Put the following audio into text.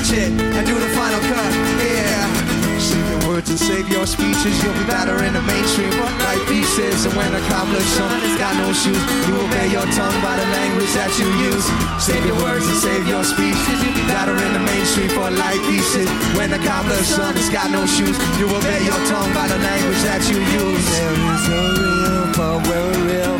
shit and do the final cut. Yeah. Save your words and save your speeches. You'll be better in the mainstream like pieces. And when accomplished, son has got no shoes, you obey your tongue by the language that you use. Save your words and save your speeches. You'll be better in the mainstream for like pieces. When accomplished, son has got no shoes, you obey your tongue by the language that you use. There is a real, but we're real.